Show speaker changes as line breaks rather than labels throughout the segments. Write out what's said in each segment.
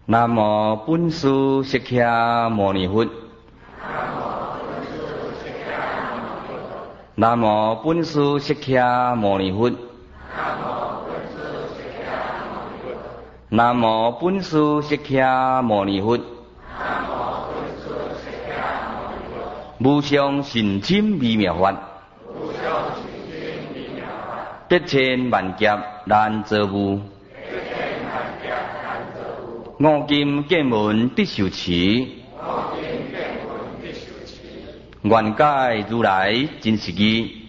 南无本师释迦牟尼佛。南无本师释迦牟尼佛。南无本师释迦牟尼佛。无上甚深微妙法，得千万劫难遭遇。五金见闻必受持，愿解如来真实义。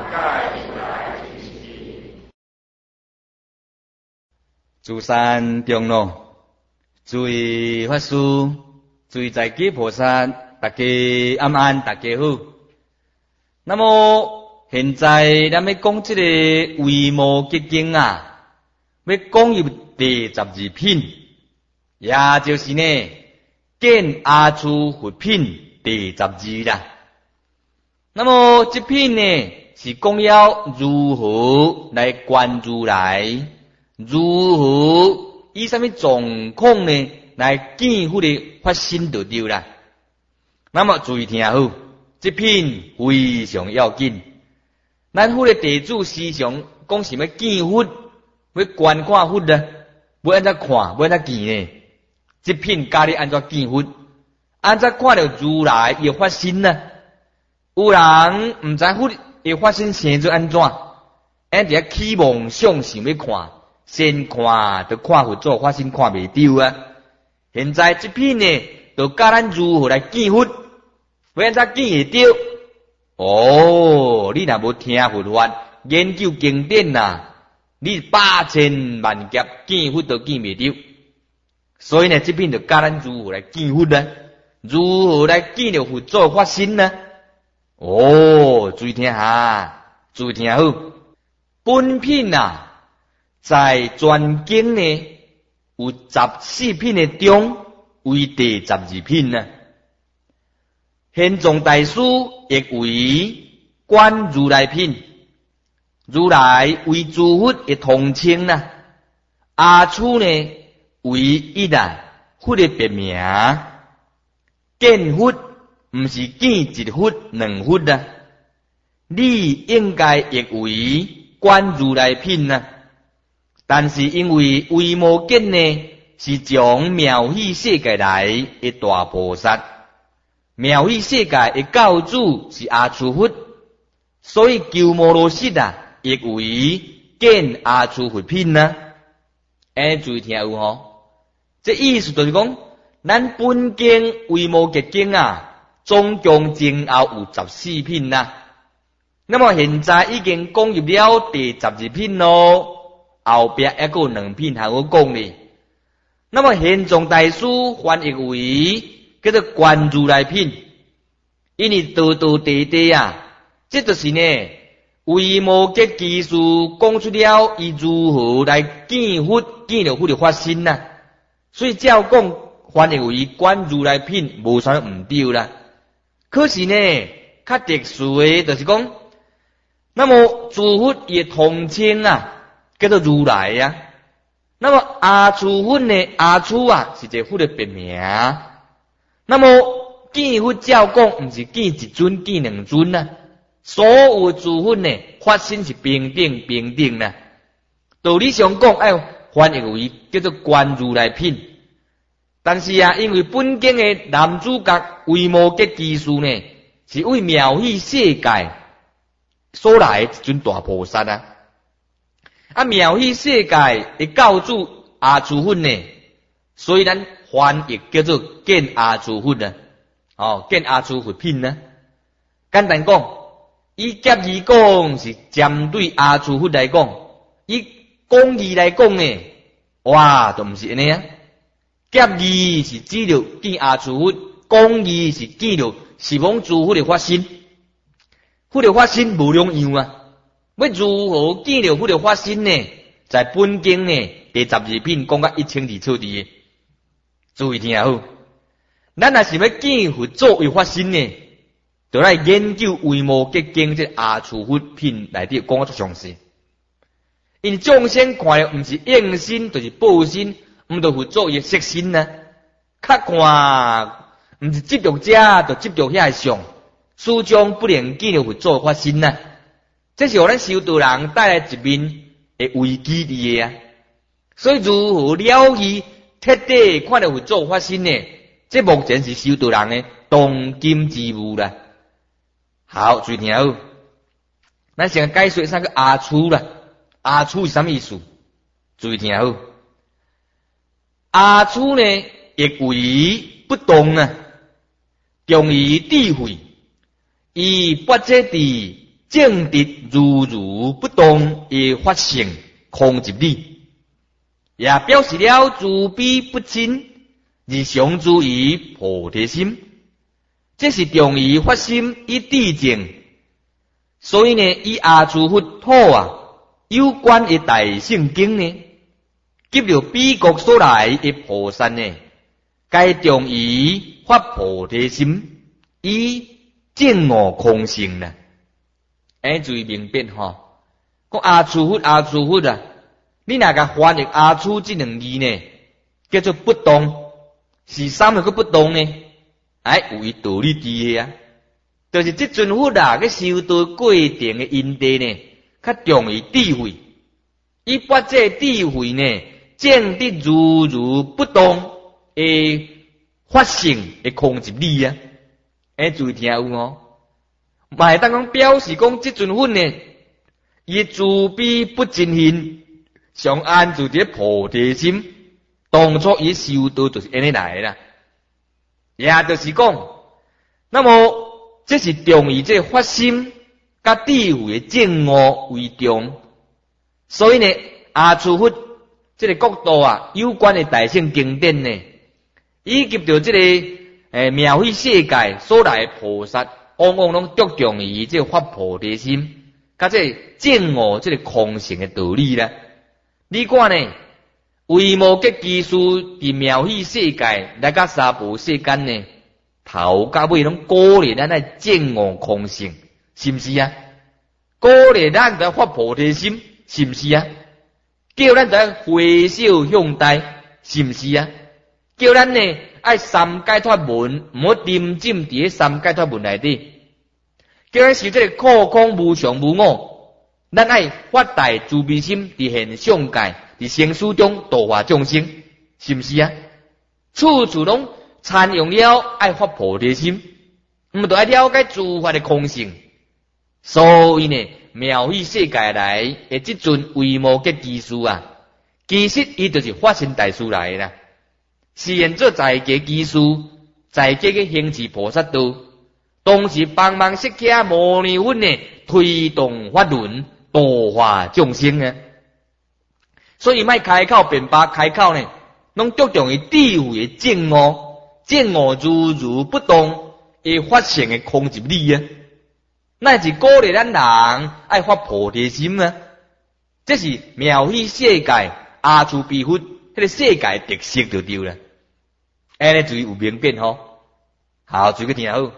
诸山长老，诸位法师，诸位在家菩萨，大家安安，大家好。那么现在咱要讲这个维摩诘经啊，要讲入第12品。也就是呢，见阿处佛品第12啦。那么这品呢，是讲要如何来观如来，如何以什么状况呢来见佛的发心得到啦。那么注意听好，这品非常要紧。咱佛的地主思想讲什么见佛，要观看佛呢？要安怎看？要安怎见呢？这品教你安怎见佛，安怎看到如来的发心呢？有人唔知佛的发心生做安怎，俺伫遐起妄想想要看，先看就看佛做发心看袂到啊。现在这品呢，就教咱如何来见佛，要安怎见会到？哦，你若无听佛法，研究经典呐，你百千万劫见佛都见袂到。所以呢，这边就教咱如何来见佛呢？如何来见到佛做发心呢？哦，注意听下，注意听好。本品啊，在全经呢有14品的中为第12品呢。玄奘大师亦为观如来品，如来为诸佛的统称呐。阿处呢？唯一啊，佛的别名，见佛唔是见一佛两佛啊，你应该亦为观如来品啊。但是因为维摩诘呢，是将妙喜世界来的大菩萨，妙喜世界的教主是阿处佛，所以鸠摩罗什啊，亦为见阿处佛品啊。注意听有吼。这意思就是讲，咱本经维摩诘经啊，总共前后有14品呐。那么现在已经讲入了第12品咯，后边还有2品还要讲哩。那么玄奘大师翻译为叫做观如来品，因为道道地地啊，这就是呢维摩诘技术讲出了伊如何来见佛，见到佛的发心呐。所以照讲翻译为观如来品无啥唔对啦。可是呢，较特殊的就是讲，那么诸佛也统称啊，叫做如来呀。那么阿处佛呢，阿处啊是一个佛的别名。那么见佛照讲唔是见一尊见两尊啊，所有诸佛呢发心是平等啦。道理上讲，翻译为叫做观如来品。但是啊，因为本经的男主角维摩诘技术呢，是为妙喜世界所来的一尊大菩萨啊。妙喜世界的教主阿处佛呢，所以咱翻译叫做见阿处佛啊。见阿处佛品呢。简单讲，以劫义讲是针对阿处佛来讲，以公义来讲呢，哇，都唔是安尼啊。劫义是指着见阿处佛，公义是指着十方诸佛的发心。佛的发心无两样啊。要如何见到佛的发心呢？在本经呢第12品讲到一清二楚的。注意听好，咱若是要见佛作为发心呢，就来研究维摩诘经这阿处佛品内底讲得足详细。因众生看了不是应心就是报心， 著佛祖伊色身啊，较看毋是执着者，就执着遐相，始终不能见到佛祖发生啊。这是互咱修道人带来一面的危机伫个啊。所以如何了义彻底看到佛祖发生呢？这目前是修道人的当今之务啦。好，注意听好，咱先解说啥个阿处啦。阿处是啥物意思？注意听好，阿处呢，亦为不动啊，重于智慧，以不这地正直如不动而发性空即理，也表示了自悲不侵而常住于菩提心。这是重于发心以地正，所以呢，以阿处佛土啊有关的大圣经呢，及着彼国所来的菩萨呢，该重于发菩提心，以证悟空性啦。注意明辨吼，讲阿处佛阿处佛啊，你若甲翻译阿处这两字呢，叫做不动，是啥物个不动呢？有伊道理伫个啊，就是即阵佛啊，个修道过程的因地呢，较重于智慧，伊把这智慧呢，证得如不动的发性的空即理啊。注意听有哦，嘛会当讲表示讲即阵佛呢，伊自悲不尽现，常安住伫菩提心，当初伊修道就是安尼来啦。也就是讲，那么这是重于这发心甲智慧的证悟为重，所以呢，阿处佛这个国度啊，有关的大圣经典呢，以及着这个描绘世界所来的菩萨，往往拢着重于这发菩提心，甲这证悟这个空性的道理啦。你看呢？为无结技术伫描绘世界，来甲三部世间呢，头甲尾拢鼓励咱来证悟空性，是毋是啊？鼓励咱来发菩提心，是毋是啊？叫咱来回首向代，是毋是啊？叫咱呢爱三解脱门，毋好沉浸伫三解脱门内底，叫咱受这个苦空无常无我，咱爱发大慈悲心伫现象界。伫生死中度化众生，是毋是啊？处处拢参用了爱发菩提心，毋就爱了解诸法的空性。所以呢，描绘世界来的即阵为无结技术啊，其实伊就是发心大事来啦。是现做在家技术，在家嘅行持菩萨道，同时帮忙释迦牟尼佛呢推动法轮，度化众生啊。所以莫开口辩白，开口呢，拢着重于智慧的证悟，证悟如不动而发性的空即理啊。那是鼓励咱人爱发菩提心啊。这是描绘世界阿处比佛迄个世界特色就对了。安尼注意有明辨吼。好，注意听好。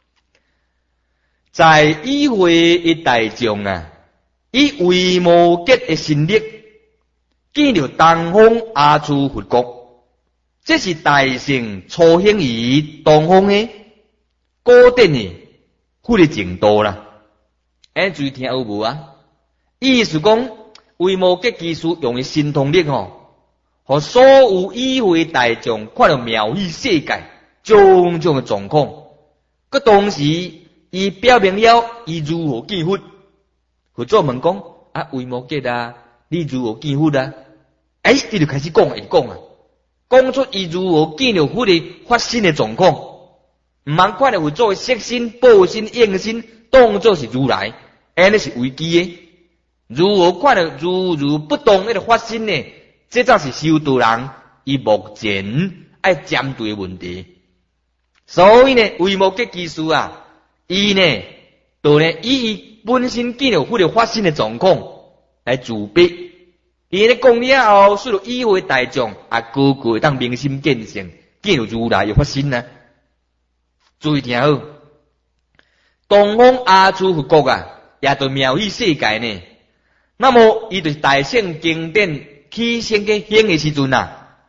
在议会的大众啊，以为无结的心力。见到东方阿处佛国，这是大乘初兴于东方的古典的佛的程度啦。注意听有无啊？意思讲，为无结技术用的神通力吼，和所有议会大众看到描绘世界种种的状况，佮同时伊表明了伊如何见佛。佛祖问讲为无结啊，你如何见佛啊？伊就开始讲讲出伊如何见到佛的发生的状况，毋通看到佛祖的色身、报身、应身，当作是如来，安尼是危机的。如何看到如不动那个发生呢？这才是修道人伊目前爱针对的问题。所以呢，为无结技术啊，伊呢，就呢以伊本身见到佛的发生的状况来自逼。伊咧讲了后，使到议会大众个个当明心见性，见到如来又发生啊！注意听好，东方阿处佛国啊，也就描绘世界呢。那么伊就是大圣经典起先嘅兴嘅时阵啊，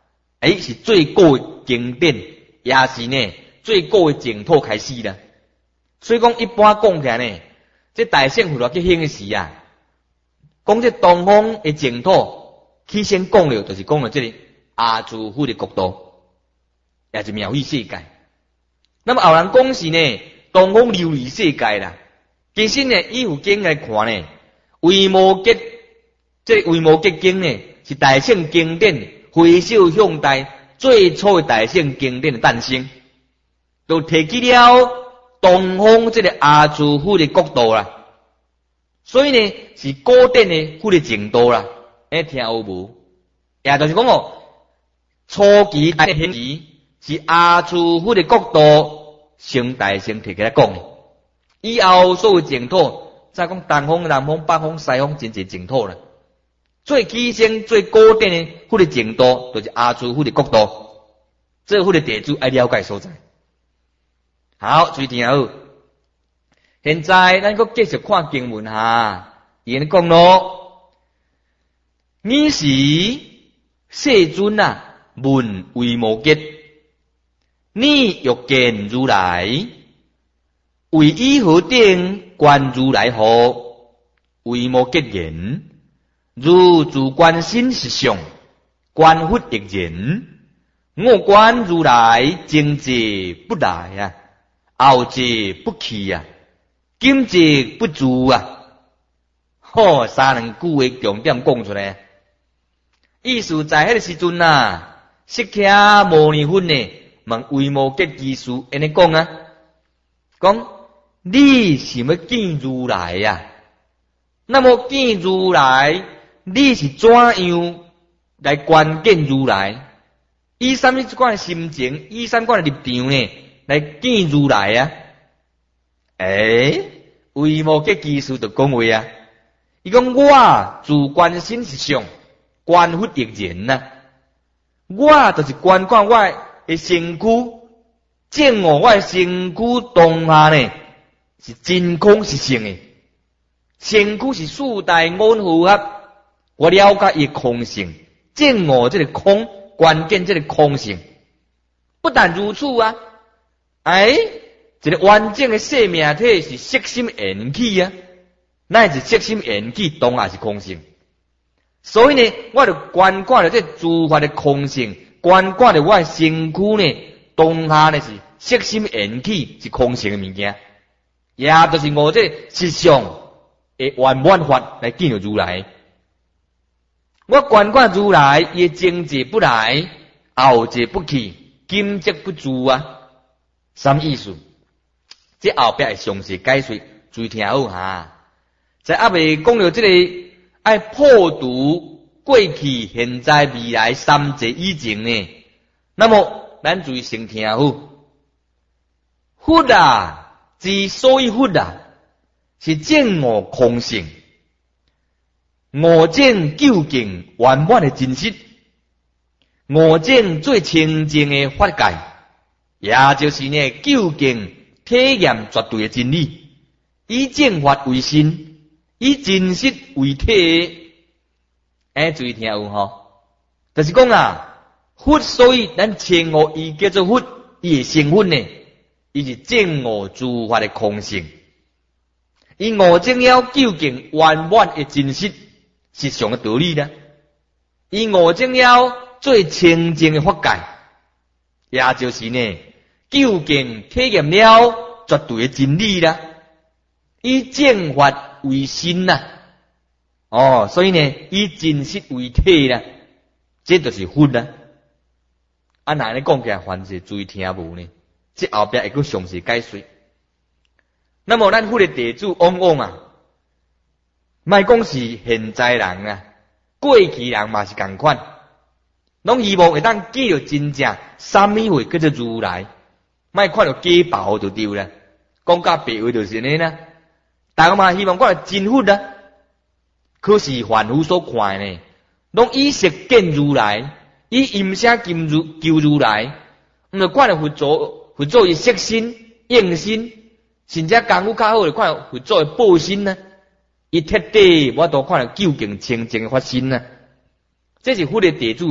是最高的经典，也是呢最高的净土开始啦。所以讲一般讲起来呢，这大乘佛教去兴的时啊，讲这东方的净土，起先讲了，就是讲了这个阿祖佛的国度，也是描绘世界。那么后人讲是呢，东方琉璃世界啦。其实呢，以佛经来看呢，维摩诘这维摩诘经呢，是大乘经典回首向代最初的大乘经典的诞生，都提起了东方这个阿祖佛的国度啦。所以呢，是古典的佛的程度啦。听有无？也就是讲哦，初期大乘时是阿祖佛的国度，成大乘提起来讲的。以后所有净土，再讲东方、南方、北方、西方，真侪净土啦。最起先、最古典的佛的净土，就是阿祖佛的国度。这佛的地主爱了解所在。好，注意听好。现在咱搁继续看经文哈，伊讲咯，尔时世尊啊，问维摩诘：你欲见如来？为以何等观如来乎？维摩诘言：如自观心实相，观佛亦然。我观如来，今者不来啊，后者不去啊，今者不住啊。三两句话重点讲出来，意思在迄个时阵啊，释迦牟尼佛呢问维摩诘居士安尼讲啊，讲你是要见如来啊？那么见如来，你是怎样来观见如来？以什么一款心情，以什么款立场呢？来见如来啊？维摩诘居士就讲话啊，伊讲我自观心实相，观佛亦然啊。我就是观看我的身躯，见我的身躯当下呢，是真空实性的。身躯是四大五符合，我了解伊空性，见我这个空，关键这个空性。不但如此啊，一个完整的生命体是色心缘起啊，乃是色心缘起当下是空性。所以呢，我就观看了这诸法的空性，观看了我的身躯呢，当下呢是色心缘起是空性的物件，也就是我这实相的圆满法来见到如来。我观看如来，伊前者不来，后者不去，今则不住啊。什么意思？这后边会详细解说，注意听好哈。在阿未讲到这个爱破除过去、现在、未来三者以前呢，那么咱注意先听好。佛啊，之所以佛啊，是证悟空性，悟证究竟圆满的真实，悟证最清净的法界，也就是呢究竟体验绝对的真理，以正法为心，以真实为体。注意听有吼，就是讲啊，佛所以咱称呼伊叫做佛，伊的身份呢，伊是证悟诸法的空性，伊悟证了究竟圆满的真实实相的道理啦，伊悟证了最清净的法界，也就是呢究竟体验了绝对的真理啦，以正法为心啦。所以呢，以真实为体啦，这就是佛啦。哪尼讲起来，凡是注意听无呢？这后边会搁详细解说。那么咱佛的地主往往啊，莫讲是现在人啊，过去人嘛是同款，拢希望会当见到真正什么会叫做如来，莫看到假报就对啦。讲甲白话就是安尼啦，大家嘛希望看到真佛啦。可是凡夫所看的呢，拢以色见如来，以音声求如来，毋就看到佛祖伊色身、应身，甚至功夫较好就看到佛祖的报身呢。伊彻底我都看到究竟清净的法身呢。这是佛的地主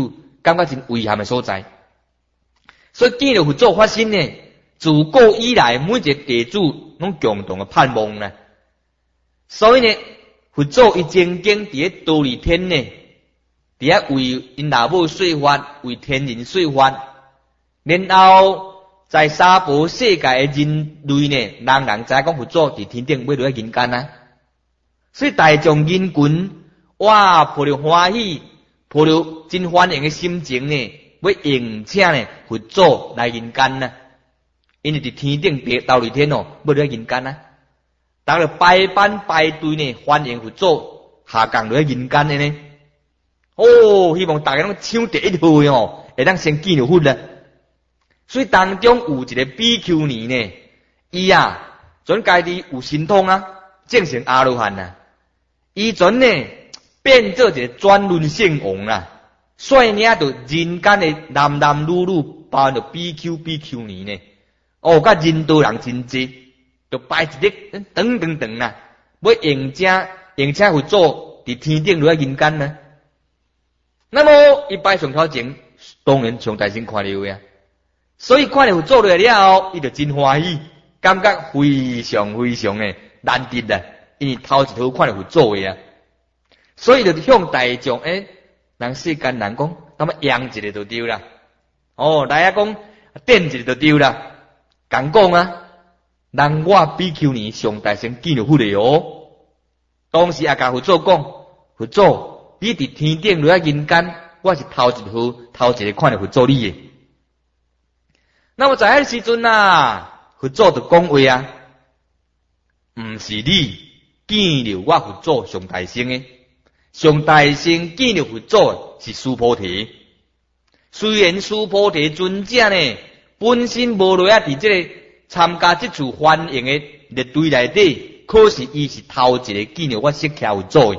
感觉真危险的所在。所以见到佛祖发生呢，自古以来每一个地主拢共同的盼望呢。所以呢，佛祖伊曾经伫咧多利天呢，伫咧为因老母说法，为天人说法，然后在娑婆世界的人类呢，人人知讲佛祖伫天顶要落来人间啊。所以大众人群哇，抱着欢喜，抱着真欢迎的心情呢，要迎请呢佛祖来人间啊。因为伫天顶斗利天哦，要落来人间啊。大家排班排队呢，欢迎佛祖下降落来人间的呢。哦，希望大家拢抢第一号哦，会当先见到佛啦。所以当中有一个比丘尼呢，伊啊，准家己有神通啊，正成阿罗汉啊。伊准呢变做一个转轮圣王啦，率领着人间的男男女女，包含着比丘比丘尼呢。哦，甲人道人真济。就摆一日等等等啦，要迎请佛祖伫天顶落来人间呢。那么伊摆上头前，当然上大神看到呀，所以看到佛祖落来了后，伊就真欢喜，感觉非常非常的难得啦，因为头一头看到佛祖的啊，所以就向大众人世间人讲，那么扬一个就对啦，哦，来啊讲点一个就对啦，讲讲啊。人我比丘尼上大神见到佛的哦，当时也甲佛祖讲，佛祖，你伫天顶落来人间，我是头一个看到佛祖你的。那么在迄时阵啊，佛祖就讲话啊，毋是你见到我佛祖上大神的，上大神见到佛祖是须菩提。虽然须菩提尊者呢，本身无落啊伫这个参加这次欢迎的列队内底，可是伊是头一个见到我释迦佛祖的。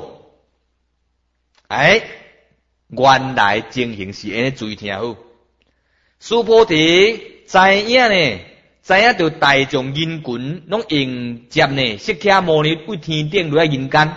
原来情形是安尼，注意听好。须菩提知影呢，知影到大众人群拢迎接呢释迦牟尼为天顶落来人间。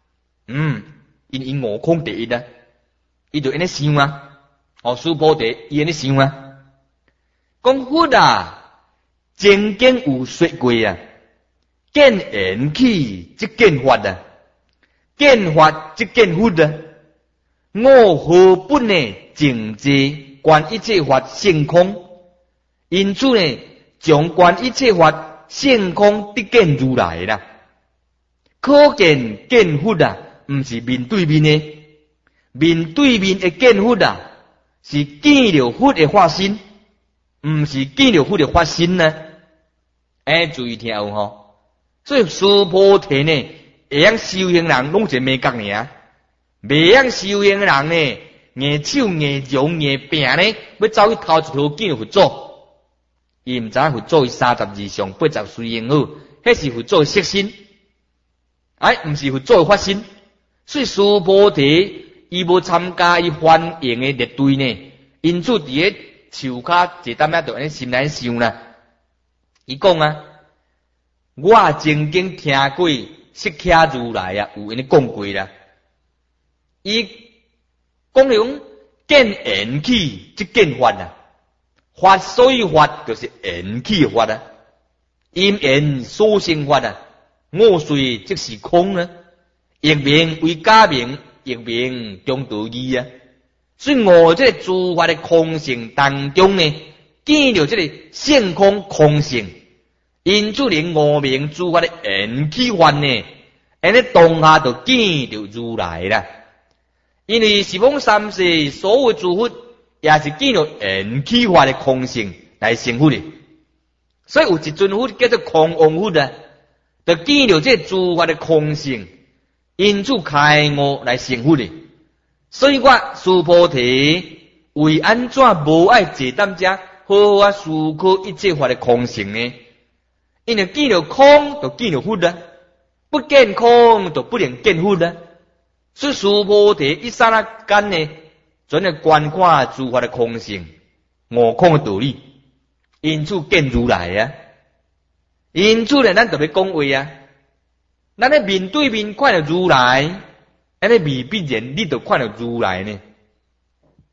因悟空第一啊，伊就安尼想啊。哦，须菩提伊安尼想啊，讲佛啊。曾经有说过啊，见缘起即见法啊，见法即见佛啊。我何本呢净智观一切法性空，因此呢，将观一切法性空得见如来啦。可见见佛啊，毋是面对面的，面对面的见佛啊，是见了佛的化身，毋是见了佛的化身呢。注意听有吼，所以须菩提呢，会晓修行人拢是美觉尔，袂晓修行人呢，硬手硬容硬拼呢，要走去头一头见佛祖，伊毋知影佛祖32相80随缘好，迄是佛祖的色身，毋是佛祖的法身，所以须菩提伊无参加伊欢迎的列队呢，因此伫咧树骹坐踮遐就安尼心内想啦。伊讲啊，我曾经听过释迦如来啊，有安尼讲过啦。伊讲用见缘起即见法啊，法所以法就是缘起法啊，因缘所生法啊，我虽即是空啊，亦名为假名，亦名中道义啊。所以我这个诸法的空性当中呢，见到这个性空空性。因此连无明诸法的缘起法呢，安尼当下就见到如来啦。因为十方三世所有诸佛也是见到缘起法的空性来成佛的，所以有一尊佛叫做空王佛啊，就见到这诸法的空性，因此开悟来成佛的。所以我须菩提为安怎无爱坐踮遮好好思考一切法的空性呢？因为见到空就见到佛啊，不见空就不能见佛啊。所以须菩提一刹那间呢，准来观看诸法的空性、悟空的道理，因此见如来啊。因此呢，咱特别讲话啊，咱咧面对面看到如来，安尼未必然你就看到如来呢。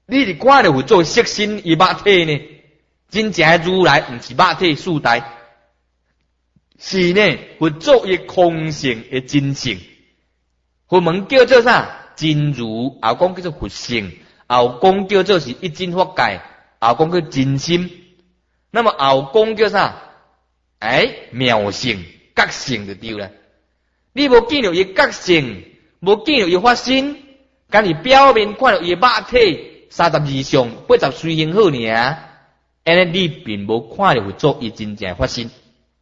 你是看到佛祖色身伊肉体呢？真正如来毋是肉体四代，是呢佛祖伊空性伊真性。佛门叫做啥？真如，也讲叫做佛性，也讲叫做是一真法界，也讲叫真心。那么也讲叫啥？妙性、觉性就对了。你无见到伊觉性，无见到伊发心，敢是表面看到伊肉体32相80随形好尔，安尼你并无看到佛祖伊真正发心。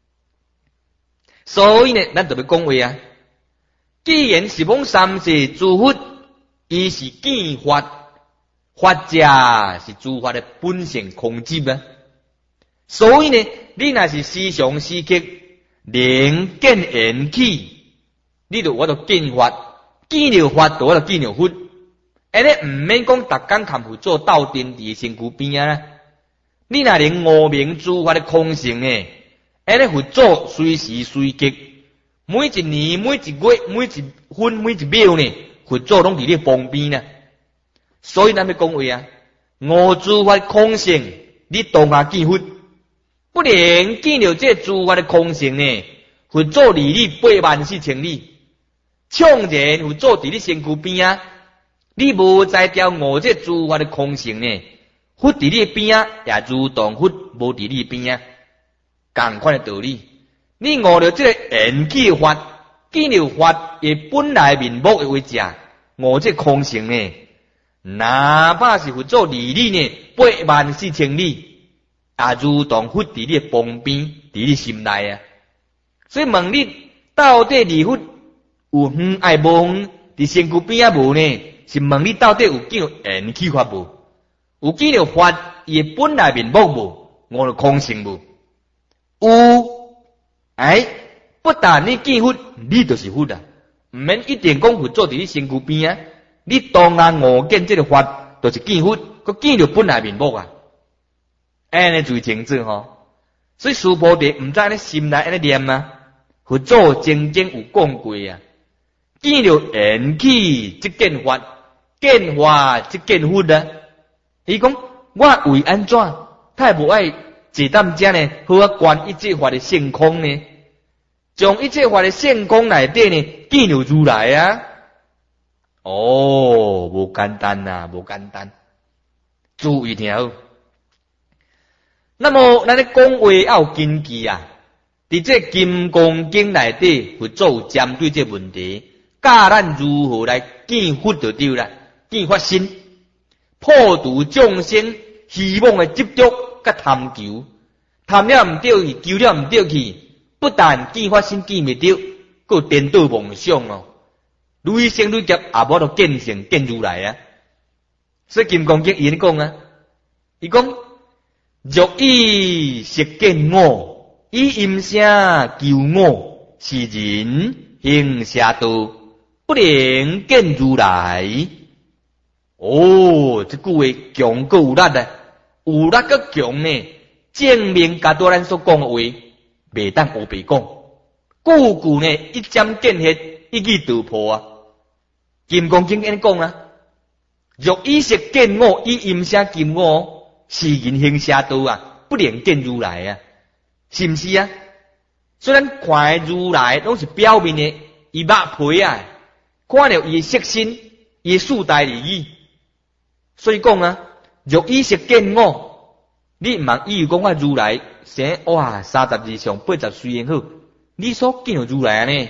所以呢，咱就要讲话啊。既然是讲三世诸佛，伊是见法，法者是诸法的本性空寂啊。所以呢，你若是时常时刻能见缘起，你就我就见法，见了法就我就见了佛。安尼毋免讲逐工含佛做斗阵伫身躯边啊。你若能悟明诸法的空性呢，安尼佛祖随时随刻。每一年、每一月、每一分、每一秒呢，佛祖拢伫你旁边呢。所以咱要讲话啊，悟诸法空性，你当下见佛，不能见到这诸法的空性呢，佛祖离你84000里，纵然佛祖伫你身躯边啊，你无在调悟这诸法的空性呢，佛伫你边啊，也如同佛无伫你边啊，同款的道理。你悟了这个缘起法，见了法以本来面目的为者，悟这空性呢，哪怕是佛祖离你呢84000里，也如同佛伫你旁边，伫你心内啊。所以问你到底离佛有远爱无远？伫身躯边啊无呢？是问你到底有见到缘起法无？有见到法以本来面目无？悟了空性无？有。不但你见佛，你就是佛啊！毋免一定讲佛祖伫你身躯边啊！你当然悟见这个法，就是见佛，佮见到本来面目啊！安尼最清楚吼。所以师菩提毋知安尼心内安尼念啊，佛祖曾经有讲过啊，见到缘起即见法，见法即见佛啊！伊讲我为安怎，太无爱坐踮遮呢？好啊，观一切法的性空呢？将一切法的性空内底呢，见到如来啊！无简单啊，无简单。注意听好。那么咱咧讲话要有根据啊。伫这金刚经内底，佛祖针对这问题，教咱如何来见佛就对啦，见法身，破除众生希望的执着甲贪求，贪了毋对去，求了毋对去。不但见法身见袂到，佫颠倒梦想哦，累生累劫也无得见成见如来啊！所以金刚经伊讲啊，伊讲若以识见我，以音声求我，是人行邪道，不能见如来。这句话强够有力啊！有力佮强呢，证明甲多咱所讲的话。袂当胡白讲，句句呢一针见血，一语道破啊！金刚经安尼讲啊，若以识见我，以音声求我，是人行邪道啊，不能见如来啊，是毋是啊？虽然看如来拢是表面的，伊肉皮啊，看了伊色身，伊四大而已。所以讲啊，若以识见我，你毋通以为讲我如来。哇，32相80随形好，你所见到如来呢？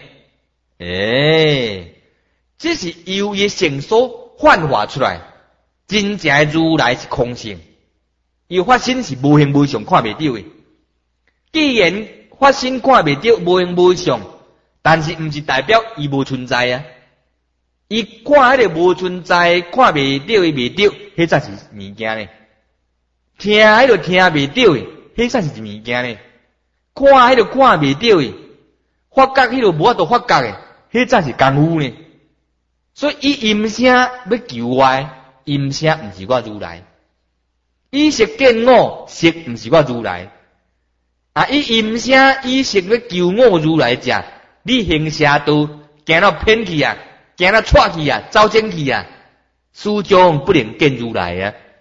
这是由伊成所幻化出来，真正如来是空性，伊发身是无形无相看袂到的。既然发身看袂到无形无相，但是毋是代表伊无存在啊？伊看迄个无存在，看袂到伊袂到，迄才是物件呢。听迄个听袂到的。迄才是一物件呢，看迄个看袂到诶，发觉迄个无法度发觉诶，迄才是功夫呢。所以以音声要求我，音声毋是我如来；以识见我，识毋是我如来。以音声以识要求我如来者，你行邪道，行到偏去啊，行到错去啊，走正去啊，始终不能见如来啊。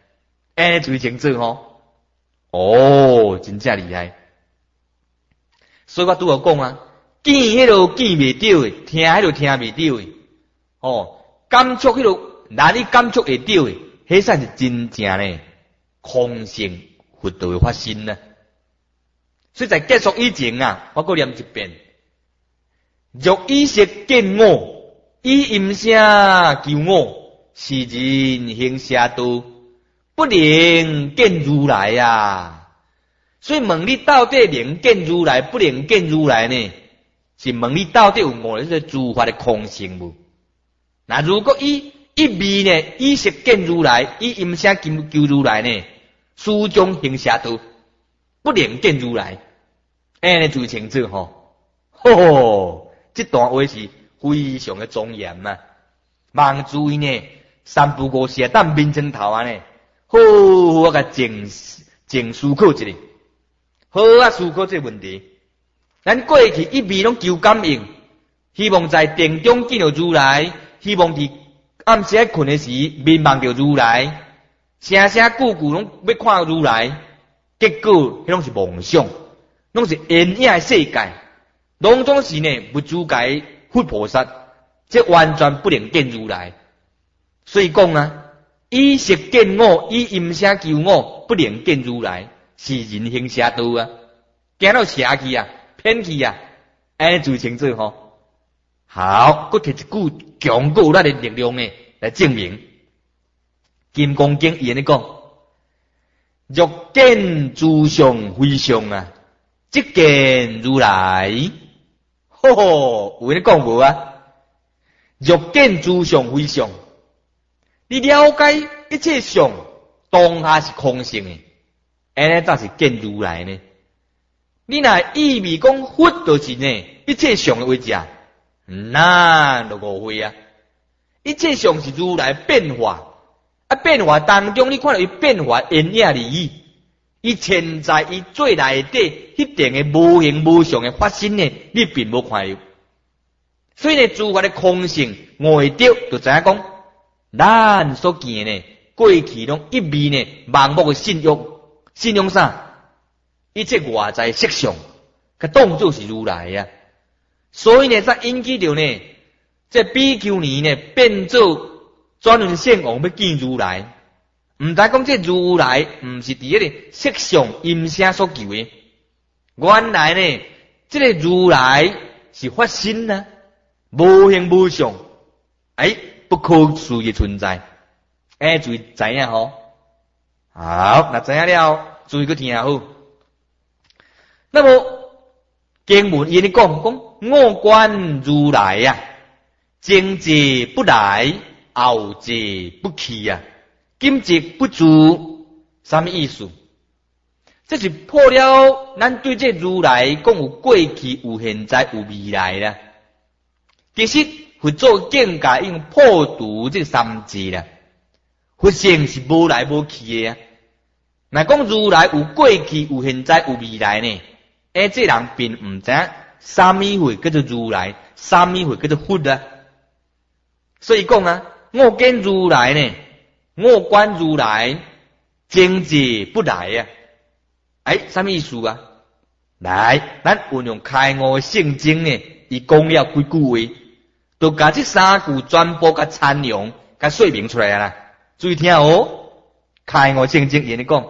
安尼最清楚吼。哦，真正厉害。所以我拄好讲啊，见迄落见袂到诶，听迄落听袂到诶。哦，感触迄落，哪里感触会到诶？迄才是真正呢空性佛道诶发生呢。所以在结束以前啊，我搁念一遍：若意识见我，以音声求我，是人行邪道，不能见如来啊！所以问你到底能见如来，不能见如来呢？是问你到底有无这个诸法的空性无？那如果一味呢，意识见如来，以音声求如来呢，始终行邪道，不能见如来。安尼最清楚吼，吼，这段话是非常的庄严嘛。望注意呢，三不五时等面前头啊呢，好，我甲静思考一下，好啊思考这个问题。咱过去一味拢求感应，希望在定中见到如来，希望伫暗时困的时面望到如来，声声句句拢要看如来，结果迄拢是梦想。拢是缘影的世界，拢总是呢不足界佛菩萨，这完全不能见如来。所以讲啊，以识见我，以音声求我，不能见如来，是人行邪道啊，行到邪去啊，偏去啊，安尼最清楚吼。好，佫摕一句强够咱的力量呢来证明。金刚经伊安尼讲：若见诸相非相啊。即见如来，吼吼，有人讲无啊？若见诸相非相，你了解一切相当下是空性的，安尼才是见如来呢。你若意味讲佛就是呢一切相的为者，那就误会啊！一切相是如来变化，啊变化当中你看到伊变化因影而已。伊潜在伊最内底迄定嘅无形无相嘅发生呢，你并无看到。所以呢，诸法嘅空性外着就知影讲，咱所见呢，过去拢一味呢盲目嘅信用啥？一切外在色相，佢当作是如来啊。所以呢，才引起着呢，这比丘尼呢变做转轮圣王要见如来。唔但讲这如来唔是伫迄个色相音声所求的，原来呢，这个如来是发生啊，无形无相，不可思议存在，注意知影吼。好，那知影了，注意去听好。那么经文伊咧讲我观如来啊，前者不来，后者不去啊。今即不住，什么意思？这是破了咱对这如来讲有过去、有现在、有未来啦。其实佛祖境界已经破除这三字啦。佛性是无来无去的啊。若讲如来有过去、有现在、有未来呢？这人并唔知什么会叫做如来，什么会叫做佛啊。所以讲啊，我见如来呢。我观如来，前者不来啊！什么意思啊？来，咱运用开悟圣经呢，伊讲了几句话，都把这三句全部甲参用，甲说明出来啊啦。注意听哦，开悟圣经伊咧讲，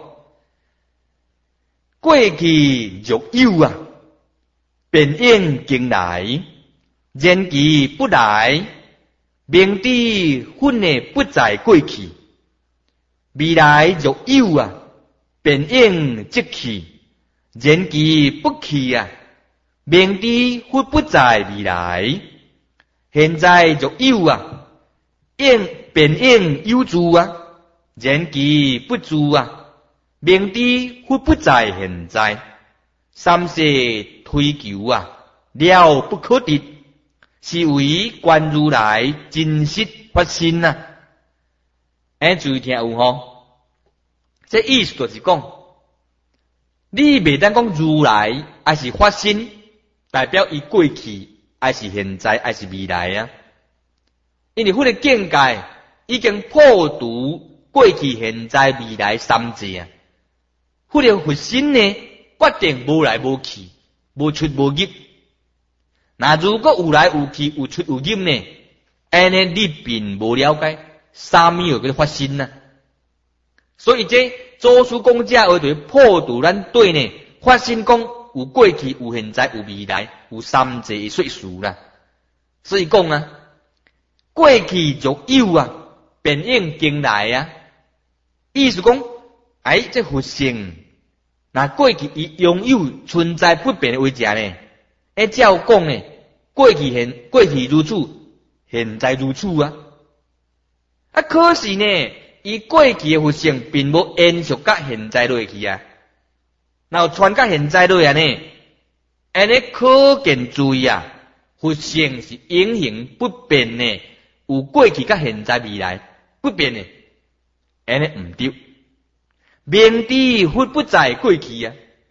过去若有啊，便应经来，然其不来，明知佛呢不在过去。未来若有啊，便应即去；然其不去啊，明知佛不在未来。现在若有啊，便应有住啊；然其不住啊，明知佛不在现在。三世推求啊，了不可得，是为观如来真实发生啊。注意听有吼，这意思就是讲，你袂当讲如来还是发生，代表伊过去，还是现在，还是未来啊？因为迄个境界已经破除过去、现在、未来三界啊。迄个佛心呢，决定无来无去，无出无入。那如果有来有去，有出有入呢？安尼你并无了解，啥物有个发心呢？所以这祖师讲这话就破除咱对呢发心讲有过去、有现在、有未来、有三界的说事啦。所以讲啊，过去就有啊，变应经来啊。意思讲，这佛性，那过去伊拥有存在不变的为者呢？照讲呢，过去如此，现在如此啊。可是呢，伊过去的佛性并无延续到现在落去啊。然后传到现在落啊呢，安尼可见注意啊，佛性是永恒不变的，有过去到现在未来不变的，安尼唔对。明知佛不在过去啊，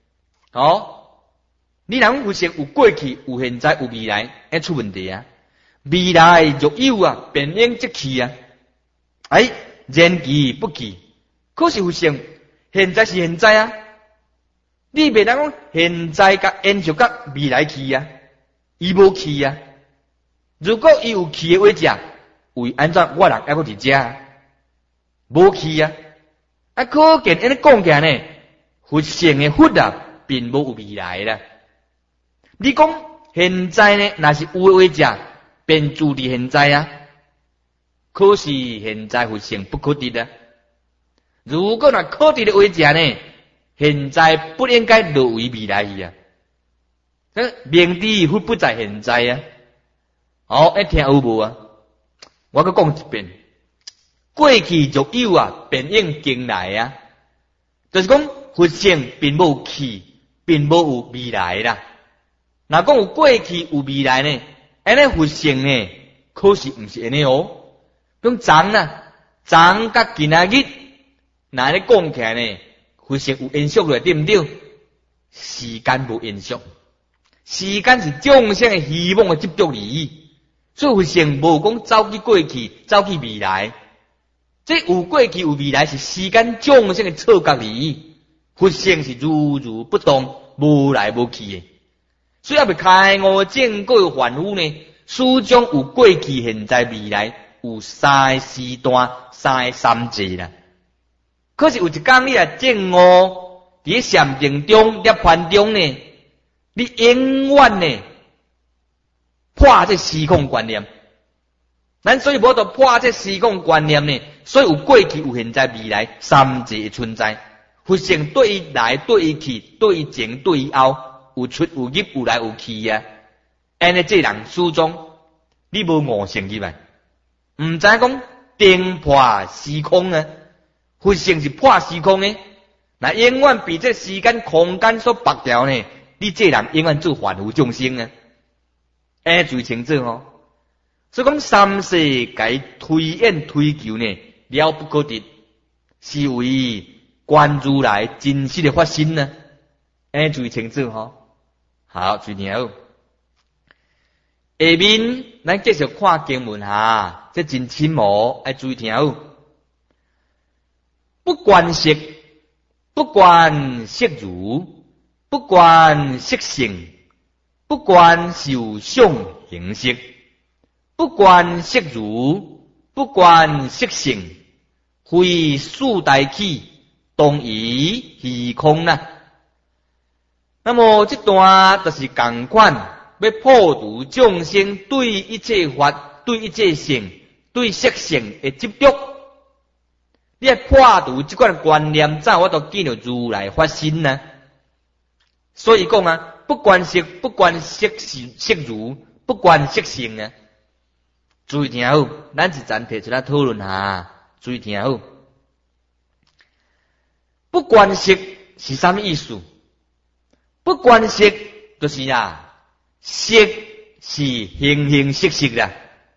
你人佛性有过去、有现在、有未来，出问题啊。未来就有啊，变应即去啊。然其不去，可是佛性现在是现在啊。你袂当讲现在甲延续甲未来去啊，伊无去啊。如果伊有去的话，者为安怎我人还佫伫遮，无去啊。可见安尼讲起来呢，佛性的佛啊，并无有未来啦。你讲现在呢，若是有的话，者便住伫现在啊。可是现在佛性不可得啊。如果若可得的话，者呢？现在不应该落为未来去啊！明知佛不在现在啊！听有无啊？我佮讲一遍，过去就有啊，变应经来啊，就是讲佛性并无去，并无有未来啦。若讲有过去有未来呢？安尼佛性呢，可是毋是安尼哦。讲昨啊，昨甲今仔日，若咧讲起来呢？佛性有延续落，对毋对？时间无延续，时间是众生的希望的执着利益，所以佛性无讲走去过去，走去未来。这有过去有未来是时间众生的错觉利益，佛性是如如不动，无来无去的。所以要开悟正果的凡夫呢，始终有过去、现在、未来，有三个时段、三个三界啦。可是有一天你正悟，伫禅定中、涅槃中呢，你永远呢破这时空观念。咱所以无得破这时空观念呢，所以有过去、有现在、未来三界的存在。佛性对于来、对于去、对于前、对于后，有出有入、有来有去啊。安尼这人始终你无悟性去嘛？毋知讲定破时空啊。佛性是破时空的，那永远被这时间空间所绑掉呢。你这人永远做凡夫众生啊，最清楚哦。所以讲三世该推演推求呢，了不可得，是为观如来真实的发心呢。最清楚哦。好，最听好。下面咱继续看经文哈，这真深奥，注意听好。不观色，不观色如，不观色性，不观受想行识，不观色如，不观色性，非四大起，动于虚空啦。那么这段就是同款，要破除众生对一切法、对一切性、对色性的执着。你要破除这款观念，怎我都见到如来发心呢？所以讲啊，不观色，不观色如，不观色性啊。注意听好，咱一阵提出来讨论下。注意听好，不观色是啥物意思？不观色就是色是形形色色啦，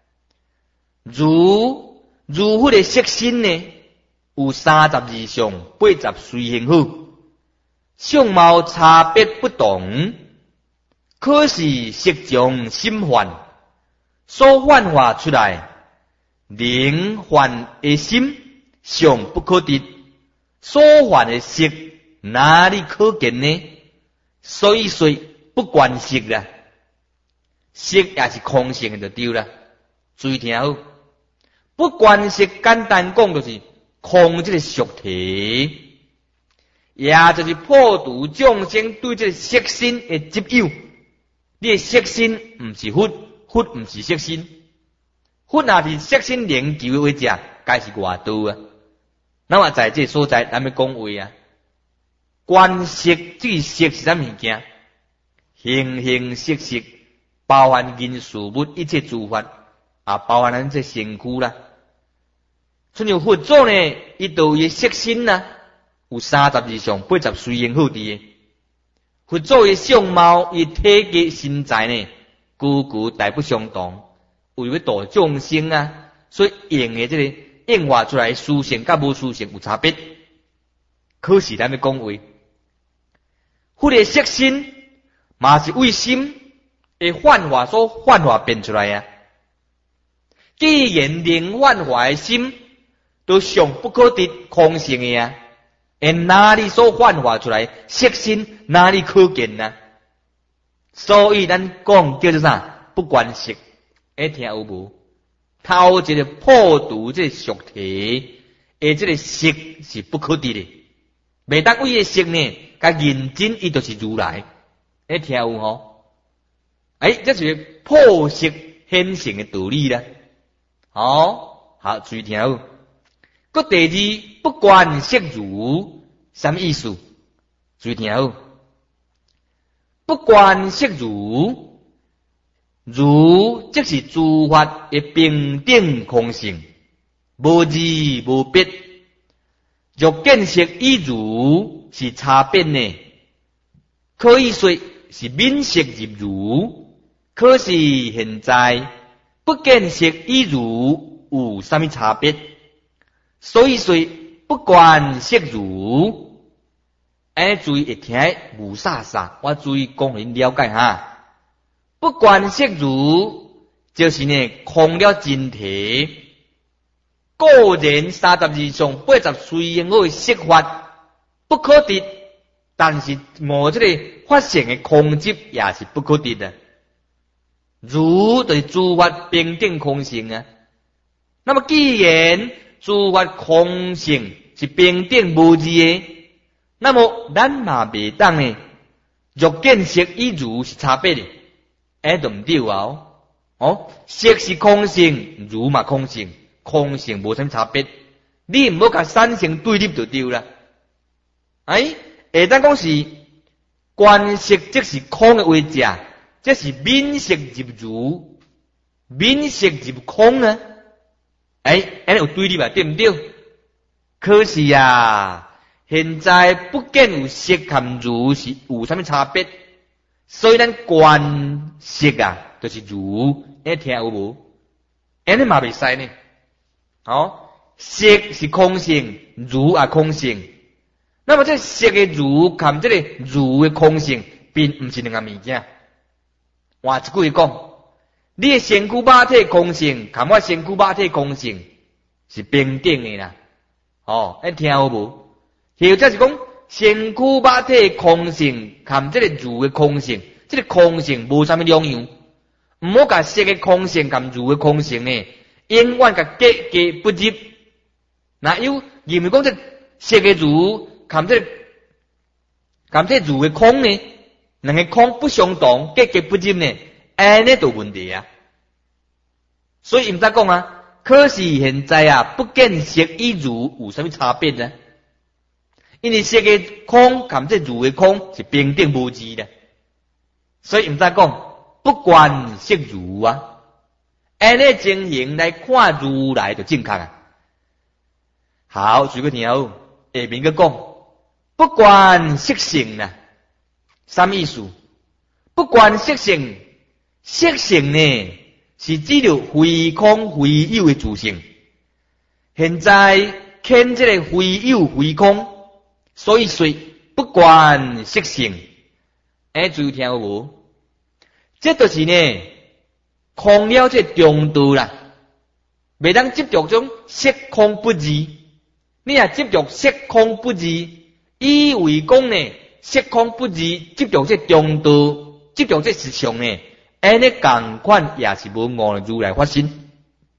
如迄个色身呢？有32相，80随形好，相貌差别不同，可是色中心幻所幻化出来，灵幻的心尚不可得，所犯的色哪里可见呢？所以说不观色啦，色也是空性就对了。注意听好，不观色简单讲就是空这个俗体，也就是破除众生对这个色身的执有。你的色身不是佛，佛不是色身，佛若是色身研究的为者，该是外道啊。那么在这个所在，咱们讲话啊，观色这个色是啥物件？形形色色，包含人事物一切诸法，啊，包含咱这身躯啦。像佛祖呢，伊都有色身啦，有32相80随缘好伫。佛祖的相貌，伊体格身材呢，句句大不相同，为要度众生啊，所以用的这个演化出来的殊胜甲无殊胜有差别。可是咱要讲话，佛的色身嘛是为心的幻化所幻化变出来啊。既然能幻化的心都尚不可得空性的啊，哪里所幻化出来色身哪里可见呢？所以咱讲叫做啥？不观色，听有无？头一个破除这个俗体，这个色是不可得的。袂当为的色呢，甲认真伊就是如来，听有吼？这是破色显性的道理啦。好，注意听好。个第二，不观色如，什么意思？注意听好。不观色如，如即是诸法的平等空性，无异无别。若见色以如是差别呢，可以说是泯色入如。可是现在不见色以如有什么差别？所以说不观色如，注意会听无啥啥，我注意讲恁了解哈。不观色如，就是呢空了真体，个人32相80随缘好的色法不可得，但是我这个发现的空执也是不可得的。如就是诸法平等空性啊。那么既然诸法空性是平等无异的，那么咱嘛袂当呢，若见色以如是差别的，就唔对啊！色是空性，如嘛空性，空性无啥差别，你唔好甲三性对立就对啦。当讲是观色即是空的为者，这是泯色入如，泯色入空呢？有对立吧，对不对？可是啊，现在不见有色含如是有啥物差别？所以咱观色啊，就是如，听有无？你嘛袂使呢。色是空性，如也空性。那么这色的如含这个如的空性，并不是两个物件。换一句讲，你的身躯肉体空性，含我身躯肉体空性是平等的啦。听有无？或者是讲身躯肉体空性含这个如的空性，这个空性无啥物两样。唔好甲色的空性含如的空性呢，永远甲格格不入。那有认为讲这色的如含这如的空呢，两个空不相同，格格不入呢，安尼就问题啊。所以唔使讲啊。可是现在啊，不见色以如有啥物差别呢？因为色的空含这如的空是平等无异的，所以唔使讲不观色如啊。安尼情形来看如来就正确啊。好，随个听好，下面个讲不观色性啊，什么意思？不观色性，色性呢？是指着非空非有的自性，现在看这个非有非空，所以说不观色性。注意听有无？这就是呢空了这中道啦，袂当执着种色空不二， 你也执着色空不二，以为讲呢色空不二，执着这中道，执着这实相呢，安尼共款也是无误如来发心。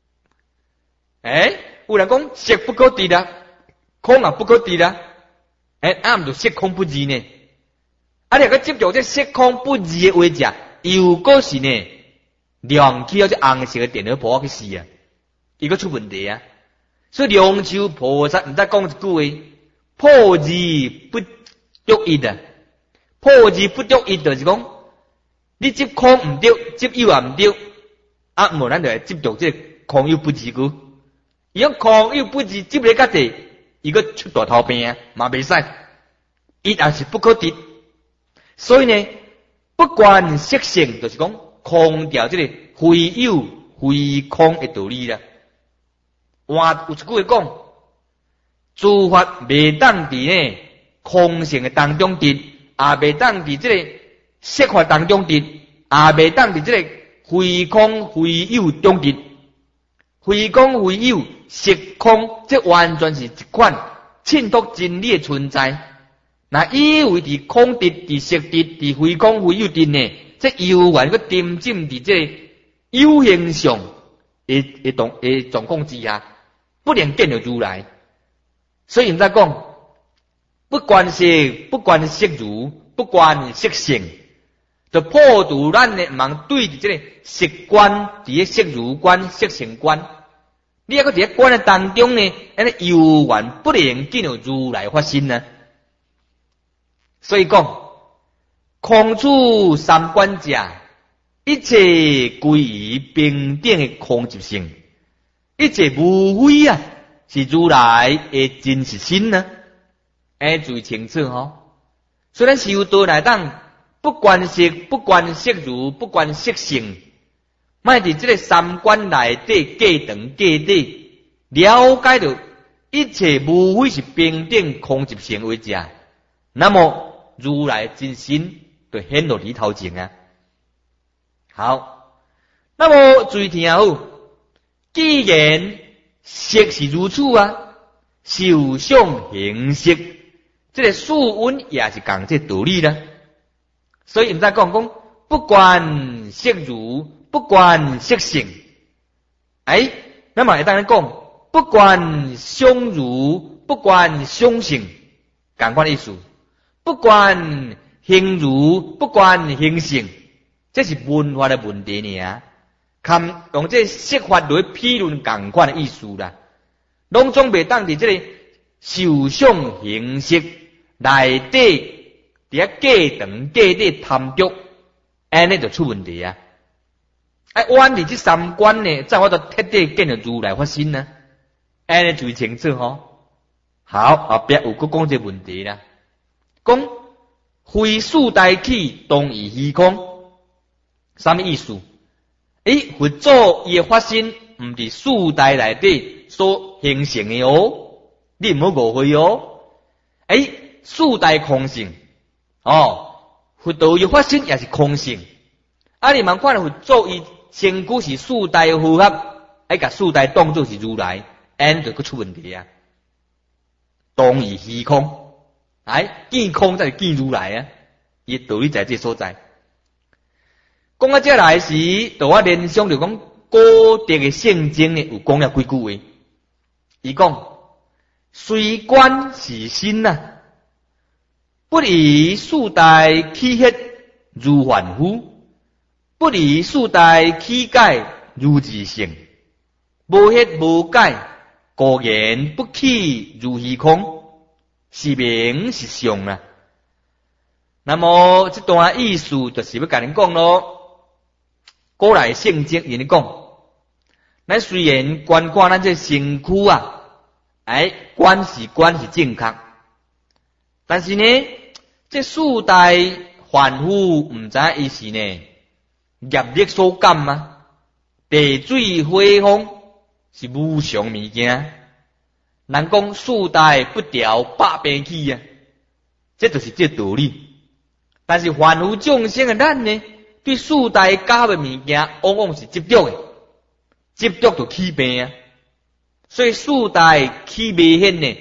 有人讲色不可得啦，空也不可得啦，毋就色空不二呢？你个执着这色空不二的话者，又个是呢，量起这红色的电脑破去死啊，伊个出问题啊。所以龙树菩萨毋知讲一句话，破二不着一啊，破二不着一就是讲，你执空毋对，执有也毋对，无咱就来执着这空有不二句。伊讲空有不二，执咧较济，伊个出大头病啊，嘛袂使，伊也是不可得。所以呢，不管色性，就是讲空掉这个非有非空的道理啦。话有一句话讲，诸法未当伫呢空性的当中得，也未当伫这个色法当中得，也未当伫这个非空非有中得。非空非有，色空，这完全是一款衬托真理的存在。那以为伫空得、伫色得、伫非空非有得呢？这有缘个沉浸伫这有形上的状况之下，不能见到如来。所以毋知讲，不管色如，不管色性，就破除咱的盲对伫这个色观，伫个色如观、色性观。你还个伫个观的当中呢，安尼有缘不能见到如来发心呢？所以讲，空处三观者，一切归于平等的空即性，一切无非啊，是如来的真实心呢。最清楚吼。虽然修道来当，不管色，不管色如，不管色性。卖伫这个三观内底计长计短，了解到一切无非是平等空即性为者，那么如来真心就显露伫头前啊。好，那么注意听好，既然色是如此啊，受想行识，这个事运也是讲这道理啦。所以毋知讲，不管色如。不管色性，那么会当然讲，不管相如，不管相性，同款意思。不管形如，不管形性，这是文化的问题尔。看用这色法来批论同款的意思啦，拢总袂当伫这个受想行识内底，伫个计长计短贪着，安尼就出问题啊。弯伫这三观呢，在我都彻底见到如来发心呢，安尼最清楚吼。好，后壁有佫讲这问题啦，讲非四大起，当于虚空，什么意思？佛祖伊的发心，毋是四大内底所形成的哦，你毋好误会哦。四大空性，佛道伊发心也是空性。你茫看佛祖伊身躯是四大符合，甲四大当作是如来，安就佫出问题啊！当于虚空，见空才是见如来啊！伊道理在这所在。讲到这来时，就我联想就讲古德的圣经呢，有讲了几句话。伊讲，虽观是心啊，不以四大起迄如凡夫。不离四大起解如自性，无迄无解，故言不起如虚空，是名是相啦。那么这段意思就是要甲恁讲咯。古来圣经因讲，咱虽然观看咱这身躯啊，观是正确，但是呢，这四大凡夫毋知伊是呢。业力所感啊，地水火风是无常物件。人讲四大不调百变起啊，这就是这道理。但是凡夫众生的咱呢，对四大假的物件，往往是执着的，执着就起病啊。所以四大起未现呢，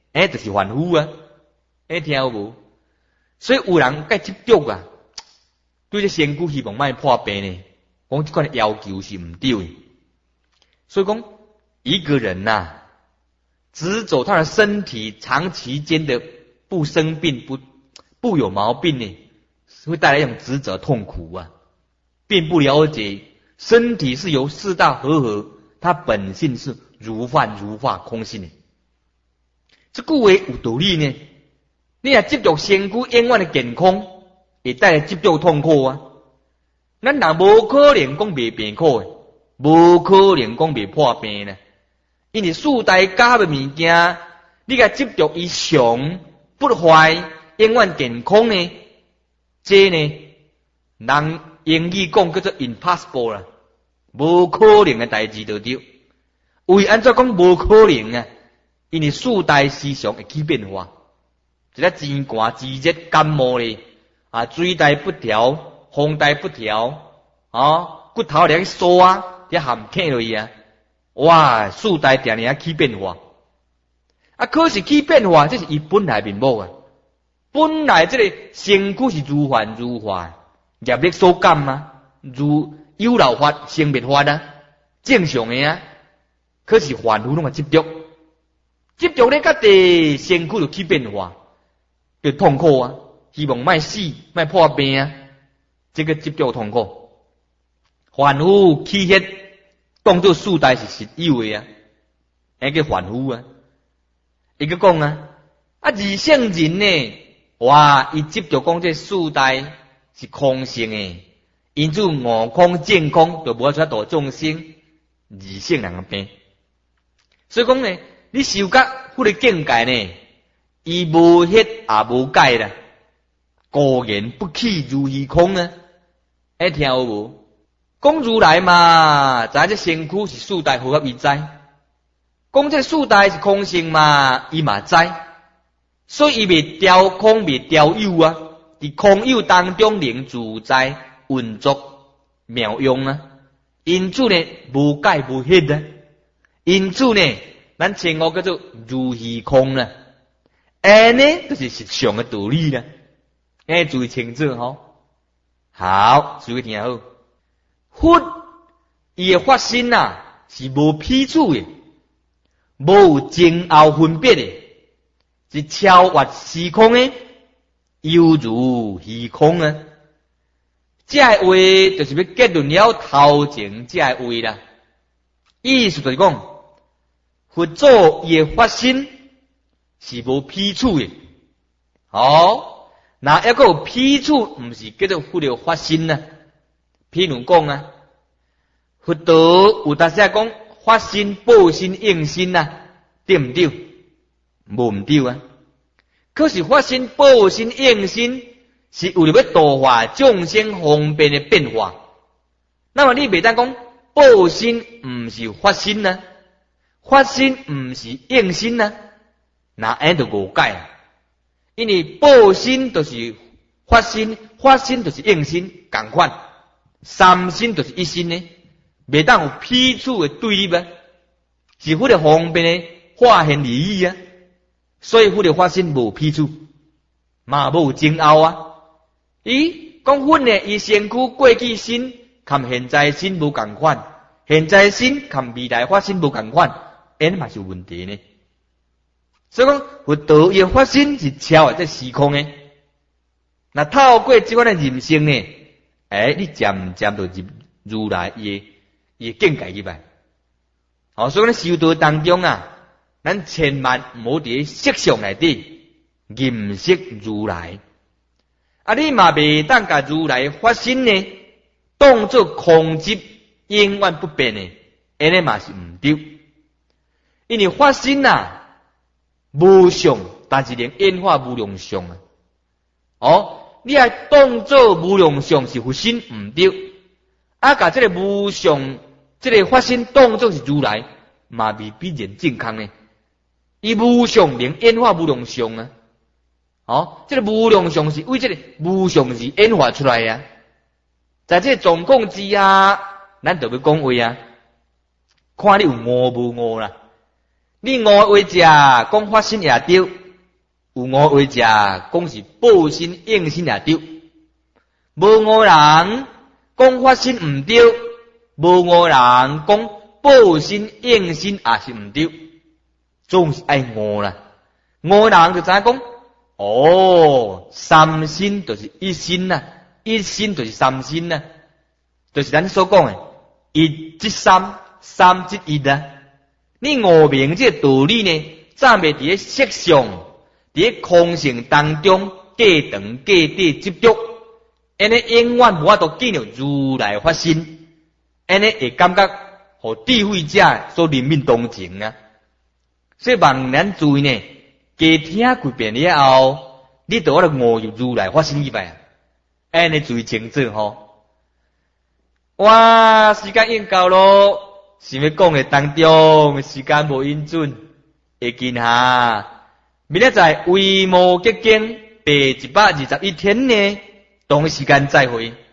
就是凡夫啊，听有无？所以有人该执着啊，对这仙姑希望卖破病呢，讲这款的要求是唔对的。所以讲一个人呐，执着他的身体长期间的不生病、不有毛病呢，会带来一种执着痛苦啊，并不了解身体是由四大和合，它本性是如幻如化空性的。这句话有道理呢。你若执着身躯永远的健康，会带来执着痛苦啊。咱若无可能讲袂病苦的，无可能讲袂破病呢。因为四大假的物件，你甲执着以常不坏、永远健康呢，这呢，人英语讲叫做 impossible 啦，无可能的代志就对。为安怎讲无可能啊？因为四大时常会起变化。一个真寒之热感冒咧，水大不调，风大不调，骨头咧缩啊，咧含痛落去啊，哇，四大定定起变化，可是起变化，这是伊本来面目啊，本来这个身躯是如幻如化，业力所感啊，如有漏法、生灭法啊，正常的啊，可是凡夫拢个执着咧，甲地身躯就起变化。就痛苦啊！希望卖死、卖破病啊！这个执着痛苦，凡夫起迄当作四大是实有的啊，那个凡夫啊，伊个讲啊，二圣人呢，哇，伊执着讲这四大是空性的，因此悟空见空就无法出度众生，二圣人个病。所以讲呢，你修到迄个境界呢？伊无迄也无解啦，果然不起如虚空啊！听有无？讲如来嘛，知这身躯是四大合合伊知，讲这四大是空性嘛，伊嘛知，所以伊袂调空，袂调有啊，伫空有当中能自在运作妙用啊！因此呢，无解无迄啊！因此呢，咱称呼叫做如虚空啦。呢，就是实相的道理啦。注意清楚吼。好，注意听好。佛伊的法身呐，是无批处的，无有前后分别的，是超越时空的，犹如虚空啊。这话就是要结论了头前这话啦。意思就是讲，佛祖伊的法身是无批处的，那一个批处，唔是叫做佛的法身呐。譬如讲啊，佛道有当时讲法身、报身、应身呐，对唔对？无唔对啊。可是法身、报身、应身是为了要度化众生方便的变化。那么你袂当讲报身唔是法身呐，法身唔是应身呐。那安就误解啊！因为报身就是法身，法身就是应身，共款三身就是一身呢，袂当有批处的对立啊，是佛的方便的化现利益啊，所以佛的法身无批处，嘛无前后啊。讲佛呢，伊身躯过去身，含现在身无共款，现在身含未来法身无共款，安嘛是有问题呢。所以讲，佛道伊法身是超越这时空的。那透过这款的人生呢，你渐渐就入如来伊境界入来。所以讲修道当中啊，咱千万唔好伫色相内底认识如来。你嘛袂当甲如来法身呢，当作空寂永远不变的，安尼嘛是唔对。因为法身啊。无相，但是连演化无量相啊！你还当作无量相是佛身唔对，甲这个无相，这个法身当作是如来，嘛未必然正确呢。伊无相连演化无量相啊！这个无量相是为这个无相是演化出来啊！在这个状况之下，咱就要讲话啊，看你有悟无悟啦。 你五话食，讲发心也对，有五话食，讲是报心应心也对，无五人讲发心毋对，无五人讲报心应心也是毋对，总是爱五啦。五人就知影讲，哦，三心就是一心呐，一心就是三心呐，就是咱所讲的一即三，三即一啊。你悟明这个道理呢，暂未伫咧色相，伫咧空性当中过长过短执着，安尼永远无法度见到如来发心，安尼会感觉互智慧者所人民同情啊。所以望咱注意呢，加听几遍了后，你就我来悟入如来发心去呗，安尼注意清楚吼。哇，时间已经到咯。想要讲的当中，时间无允准，会见下。明仔载为无结经第121天呢，同时间再会。